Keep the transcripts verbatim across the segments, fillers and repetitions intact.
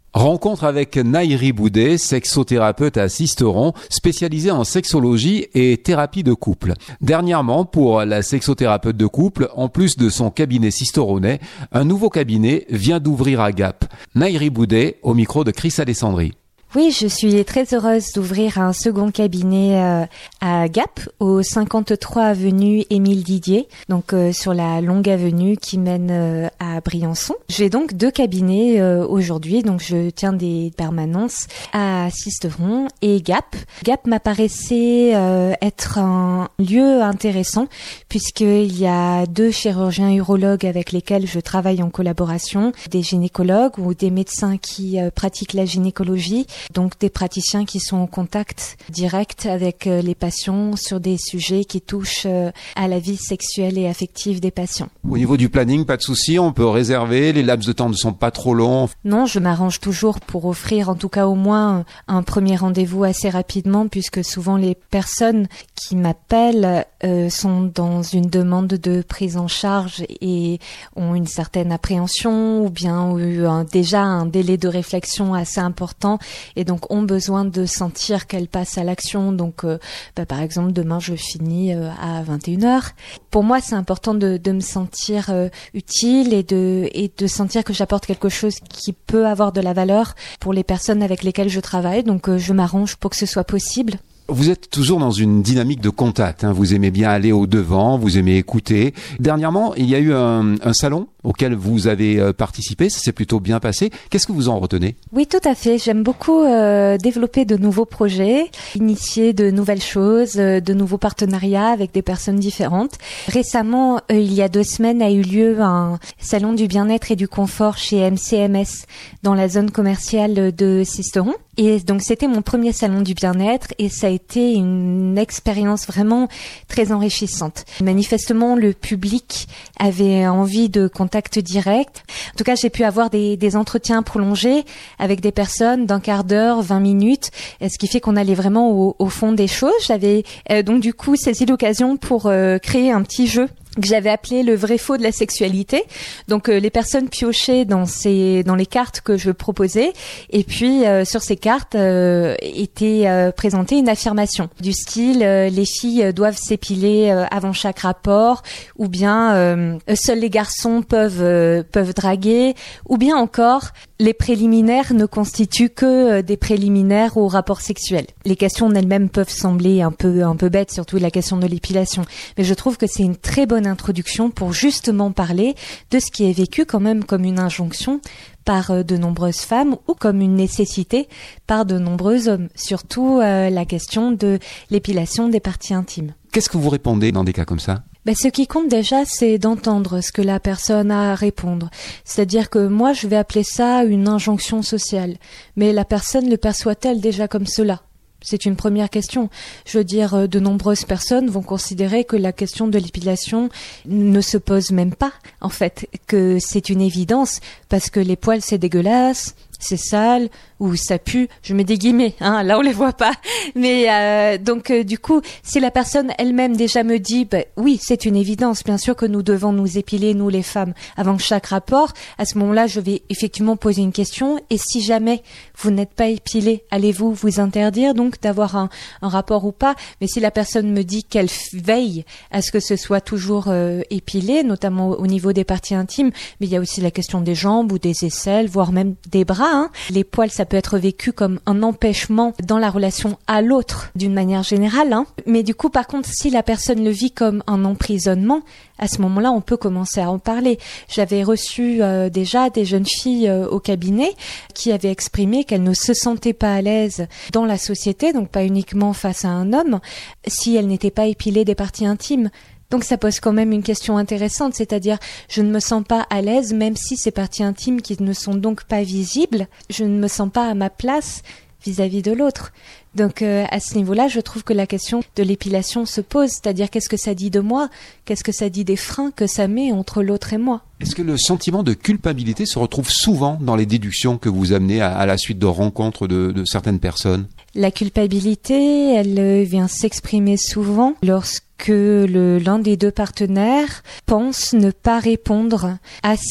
Rencontre avec Nahiri Boudet, sexothérapeute à Sisteron, spécialisée en sexologie et thérapie de couple. Dernièrement, pour la sexothérapeute de couple, en plus de son cabinet sisteronais, un nouveau cabinet vient d'ouvrir à Gap. Nahiri Boudet, au micro de Chris Alessandri. Oui, je suis très heureuse d'ouvrir un second cabinet euh, à Gap, au cinquante-trois avenue Émile Didier, donc euh, sur la longue avenue qui mène euh, à Briançon. J'ai donc deux cabinets euh, aujourd'hui, donc je tiens des permanences à Sisteron et Gap. Gap m'apparaissait euh, être un lieu intéressant puisqu'il y a deux chirurgiens urologues avec lesquels je travaille en collaboration, des gynécologues ou des médecins qui euh, pratiquent la gynécologie. Donc des praticiens qui sont en contact direct avec euh, les patients sur des sujets qui touchent euh, à la vie sexuelle et affective des patients. Au niveau du planning, pas de souci, on peut réserver, les laps de temps ne sont pas trop longs. Non, je m'arrange toujours pour offrir en tout cas au moins un premier rendez-vous assez rapidement puisque souvent les personnes qui m'appellent euh, sont dans une demande de prise en charge et ont une certaine appréhension ou bien ont eu un, déjà un délai de réflexion assez important et donc ont besoin de sentir qu'elles passent à l'action. Donc, euh, bah, par exemple, demain, je finis euh, à vingt et une heures. Pour moi, c'est important de, de me sentir euh, utile et de, et de sentir que j'apporte quelque chose qui peut avoir de la valeur pour les personnes avec lesquelles je travaille. Donc, euh, je m'arrange pour que ce soit possible. Vous êtes toujours dans une dynamique de contact, hein. Vous aimez bien aller au devant, vous aimez écouter. Dernièrement, il y a eu un, un salon auquel vous avez euh, participé, ça s'est plutôt bien passé. Qu'est-ce que vous en retenez ? Oui, tout à fait. J'aime beaucoup euh, développer de nouveaux projets, initier de nouvelles choses, euh, de nouveaux partenariats avec des personnes différentes. Récemment, euh, il y a deux semaines, a eu lieu un salon du bien-être et du confort chez M C M S dans la zone commerciale de Sisteron. Et donc, c'était mon premier salon du bien-être et ça a été une expérience vraiment très enrichissante. Manifestement, le public avait envie de contact direct. En tout cas, j'ai pu avoir des, des entretiens prolongés avec des personnes d'un quart d'heure, vingt minutes, ce qui fait qu'on allait vraiment au, au fond des choses. J'avais euh, donc du coup saisi l'occasion pour euh, créer un petit jeu que j'avais appelé le vrai faux de la sexualité. Donc euh, les personnes piochaient dans ces dans les cartes que je proposais et puis euh, sur ces cartes euh, était euh, présentée une affirmation du style euh, les filles doivent s'épiler euh, avant chaque rapport ou bien euh, seuls les garçons peuvent euh, peuvent draguer ou bien encore les préliminaires ne constituent que des préliminaires au rapport sexuel. Les questions en elles-mêmes peuvent sembler un peu un peu bêtes, surtout la question de l'épilation, mais je trouve que c'est une très bonne introduction pour justement parler de ce qui est vécu quand même comme une injonction par de nombreuses femmes ou comme une nécessité par de nombreux hommes, surtout euh, la question de l'épilation des parties intimes. Qu'est-ce que vous répondez dans des cas comme ça ? Ben, ce qui compte déjà, c'est d'entendre ce que la personne a à répondre. C'est-à-dire que moi, je vais appeler ça une injonction sociale. Mais la personne le perçoit-elle déjà comme cela ? C'est une première question. Je veux dire, de nombreuses personnes vont considérer que la question de l'épilation ne se pose même pas, en fait, que c'est une évidence, parce que les poils, c'est dégueulasse, c'est sale, ou ça pue, je mets des guillemets, hein, là on les voit pas. Mais euh, donc euh, du coup, si la personne elle-même déjà me dit, bah, oui, c'est une évidence, bien sûr que nous devons nous épiler, nous les femmes, avant chaque rapport, à ce moment-là, je vais effectivement poser une question, et si jamais vous n'êtes pas épilé, allez-vous vous interdire donc d'avoir un, un rapport ou pas ? Mais si la personne me dit qu'elle veille à ce que ce soit toujours euh, épilé, notamment au niveau des parties intimes, mais il y a aussi la question des jambes ou des aisselles, voire même des bras, hein. Les poils, ça peut être vécu comme un empêchement dans la relation à l'autre d'une manière générale, hein. Mais du coup, par contre, si la personne le vit comme un emprisonnement, à ce moment-là, on peut commencer à en parler. J'avais reçu euh, déjà des jeunes filles euh, au cabinet qui avaient exprimé qu'elles ne se sentaient pas à l'aise dans la société, donc pas uniquement face à un homme, si elles n'étaient pas épilées des parties intimes. Donc ça pose quand même une question intéressante, c'est-à-dire je ne me sens pas à l'aise même si ces parties intimes qui ne sont donc pas visibles, je ne me sens pas à ma place vis-à-vis de l'autre. Donc euh, à ce niveau-là, je trouve que la question de l'épilation se pose, c'est-à-dire qu'est-ce que ça dit de moi, qu'est-ce que ça dit des freins que ça met entre l'autre et moi. Est-ce que le sentiment de culpabilité se retrouve souvent dans les déductions que vous amenez à, à la suite de rencontres de, de certaines personnes ? La culpabilité, elle vient s'exprimer souvent lorsque que le, l'un des deux partenaires pense ne pas répondre assez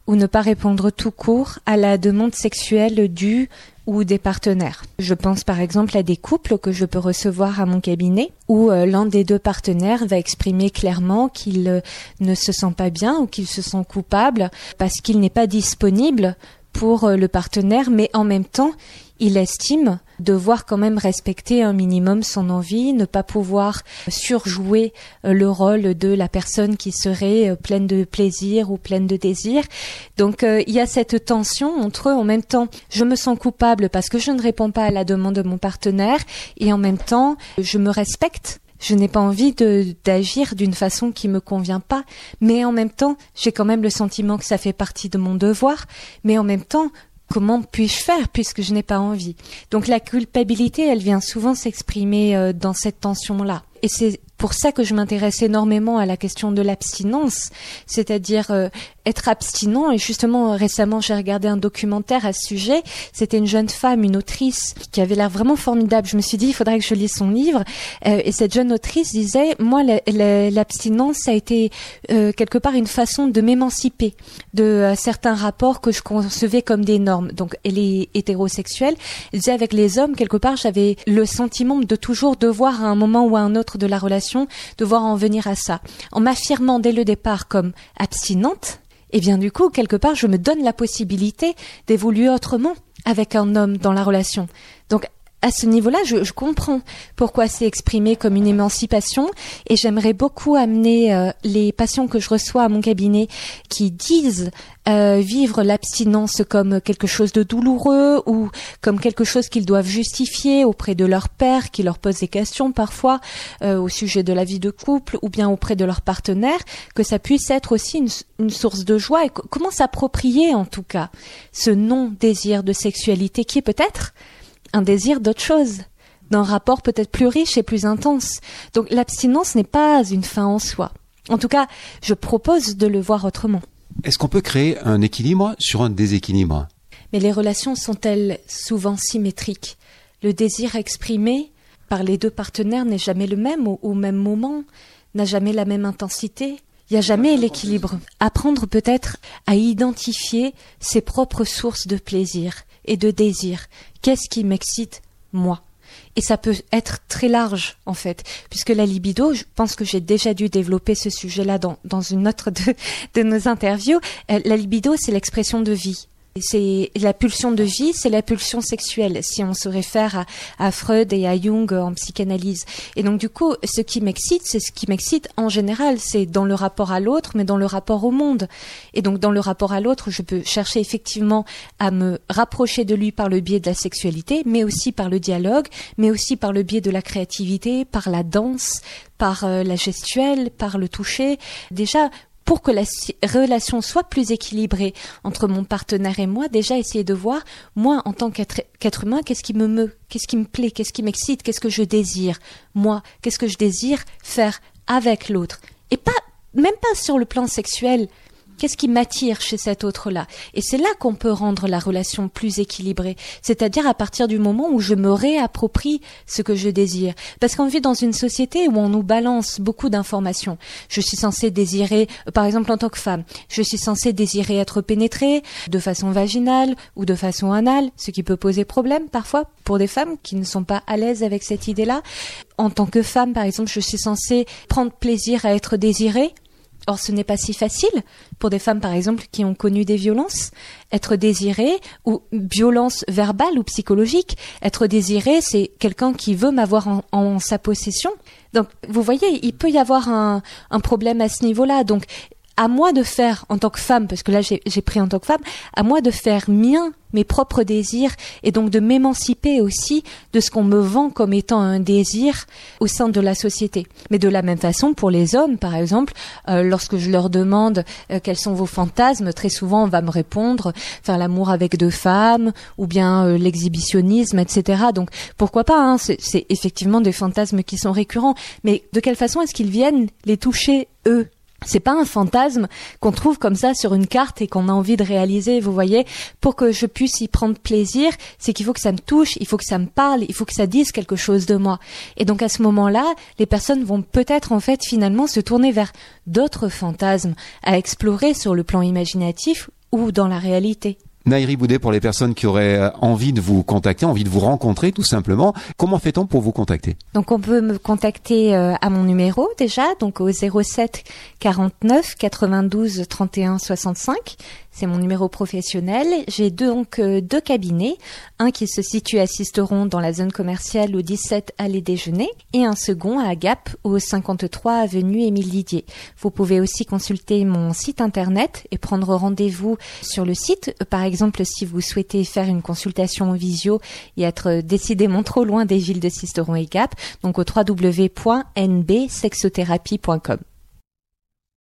ou ne pas répondre tout court à la demande sexuelle du ou des partenaires. Je pense par exemple à des couples que je peux recevoir à mon cabinet où euh, l'un des deux partenaires va exprimer clairement qu'il euh, ne se sent pas bien ou qu'il se sent coupable parce qu'il n'est pas disponible pour euh, le partenaire, mais en même temps, il estime devoir quand même respecter un minimum son envie, ne pas pouvoir surjouer le rôle de la personne qui serait pleine de plaisir ou pleine de désir. Donc euh, il y a cette tension entre eux. En même temps, je me sens coupable parce que je ne réponds pas à la demande de mon partenaire et en même temps, je me respecte. Je n'ai pas envie de, d'agir d'une façon qui me convient pas, mais en même temps, j'ai quand même le sentiment que ça fait partie de mon devoir, mais en même temps, comment puis-je faire puisque je n'ai pas envie? Donc la culpabilité, elle vient souvent s'exprimer euh, dans cette tension-là. Et c'est pour ça que je m'intéresse énormément à la question de l'abstinence, c'est-à-dire euh, être abstinent. Et justement, récemment, j'ai regardé un documentaire à ce sujet. C'était une jeune femme, une autrice, qui avait l'air vraiment formidable. Je me suis dit, il faudrait que je lise son livre. Euh, et cette jeune autrice disait, moi, la, la, l'abstinence, ça a été euh, quelque part une façon de m'émanciper de euh, certains rapports que je concevais comme des normes. Donc, elle est hétérosexuelle. Elle disait, avec les hommes, quelque part, j'avais le sentiment de toujours devoir, à un moment ou à un autre de la relation, devoir en venir à ça. En m'affirmant dès le départ comme abstinente, et bien du coup, quelque part, je me donne la possibilité d'évoluer autrement avec un homme dans la relation. Donc, à ce niveau-là, je, je comprends pourquoi c'est exprimé comme une émancipation et j'aimerais beaucoup amener euh, les patients que je reçois à mon cabinet qui disent euh, vivre l'abstinence comme quelque chose de douloureux ou comme quelque chose qu'ils doivent justifier auprès de leur père qui leur pose des questions parfois euh, au sujet de la vie de couple ou bien auprès de leur partenaire, que ça puisse être aussi une, une source de joie et c- comment s'approprier en tout cas ce non-désir de sexualité qui est peut-être un désir d'autre chose, d'un rapport peut-être plus riche et plus intense. Donc l'abstinence n'est pas une fin en soi. En tout cas, je propose de le voir autrement. Est-ce qu'on peut créer un équilibre sur un déséquilibre? Mais les relations sont-elles souvent symétriques? Le désir exprimé par les deux partenaires n'est jamais le même au, au même moment, n'a jamais la même intensité. Il n'y a jamais l'équilibre. Apprendre peut-être à identifier ses propres sources de plaisir et de désir. Qu'est-ce qui m'excite, moi? Et ça peut être très large, en fait, puisque la libido, je pense que j'ai déjà dû développer ce sujet-là dans, dans une autre de, de nos interviews. Euh, la libido, c'est l'expression de vie. C'est la pulsion de vie, c'est la pulsion sexuelle, si on se réfère à, à Freud et à Jung en psychanalyse. Et donc du coup, ce qui m'excite, c'est ce qui m'excite en général, c'est dans le rapport à l'autre, mais dans le rapport au monde. Et donc dans le rapport à l'autre, je peux chercher effectivement à me rapprocher de lui par le biais de la sexualité, mais aussi par le dialogue, mais aussi par le biais de la créativité, par la danse, par euh, la gestuelle, par le toucher. Déjà, pour que la relation soit plus équilibrée entre mon partenaire et moi, déjà essayer de voir, moi, en tant qu'être, qu'être humain, qu'est-ce qui me meut, qu'est-ce qui me plaît, qu'est-ce qui m'excite, qu'est-ce que je désire, moi, qu'est-ce que je désire faire avec l'autre. Et pas, même pas sur le plan sexuel. Qu'est-ce qui m'attire chez cet autre-là? Et c'est là qu'on peut rendre la relation plus équilibrée. C'est-à-dire à partir du moment où je me réapproprie ce que je désire. Parce qu'on vit dans une société où on nous balance beaucoup d'informations. Je suis censée désirer, par exemple en tant que femme, je suis censée désirer être pénétrée de façon vaginale ou de façon anale, ce qui peut poser problème parfois pour des femmes qui ne sont pas à l'aise avec cette idée-là. En tant que femme, par exemple, je suis censée prendre plaisir à être désirée. Or, ce n'est pas si facile pour des femmes, par exemple, qui ont connu des violences. Être désirée, ou violence verbale ou psychologique, être désirée, c'est quelqu'un qui veut m'avoir en, en sa possession. Donc, vous voyez, il peut y avoir un, un problème à ce niveau-là. Donc, à moi de faire, en tant que femme, parce que là j'ai, j'ai pris en tant que femme, à moi de faire mien mes propres désirs et donc de m'émanciper aussi de ce qu'on me vend comme étant un désir au sein de la société. Mais de la même façon, pour les hommes, par exemple, euh, lorsque je leur demande euh, quels sont vos fantasmes, très souvent on va me répondre faire l'amour avec deux femmes ou bien euh, l'exhibitionnisme, et cetera. Donc pourquoi pas, hein, c'est, c'est effectivement des fantasmes qui sont récurrents. Mais de quelle façon est-ce qu'ils viennent les toucher, eux ? C'est pas un fantasme qu'on trouve comme ça sur une carte et qu'on a envie de réaliser, vous voyez. Pour que je puisse y prendre plaisir, c'est qu'il faut que ça me touche, il faut que ça me parle, il faut que ça dise quelque chose de moi. Et donc à ce moment-là, les personnes vont peut-être en fait finalement se tourner vers d'autres fantasmes à explorer sur le plan imaginatif ou dans la réalité. Nahiri Boudet, pour les personnes qui auraient envie de vous contacter, envie de vous rencontrer tout simplement, comment fait-on pour vous contacter? Donc on peut me contacter euh, à mon numéro déjà, donc au zéro sept quarante-neuf quatre-vingt-douze trente et un soixante-cinq. C'est mon numéro professionnel. J'ai deux, donc euh, deux cabinets, un qui se situe à Sisteron dans la zone commerciale au dix-sept allée Déjeuner et un second à Gap au cinquante-trois avenue Émile Didier. Vous pouvez aussi consulter mon site internet et prendre rendez-vous sur le site. Par exemple, si vous souhaitez faire une consultation en visio et être décidément trop loin des villes de Sisteron et Gap, donc au w w w point n b sexothérapie point com.